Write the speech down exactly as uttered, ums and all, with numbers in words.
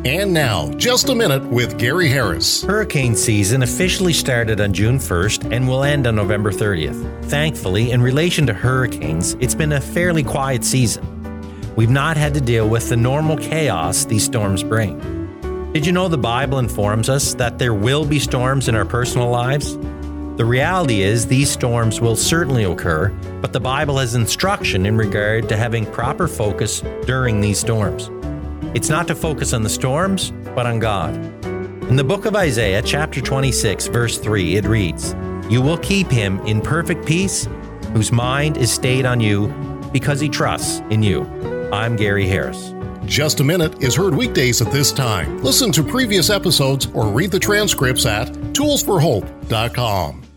And now, Just a Minute with Gary Harris. Hurricane season officially started on June first and will end on November thirtieth. Thankfully, in relation to hurricanes, it's been a fairly quiet season. We've not had to deal with the normal chaos these storms bring. Did you know the Bible informs us that there will be storms in our personal lives? The reality is these storms will certainly occur, but the Bible has instruction in regard to having proper focus during these storms. It's not to focus on the storms, but on God. In the book of Isaiah, chapter twenty-six, verse three, it reads, "You will keep him in perfect peace, whose mind is stayed on you, because he trusts in you." I'm Gary Harris. Just a Minute is heard weekdays at this time. Listen to previous episodes or read the transcripts at tools for hope dot com.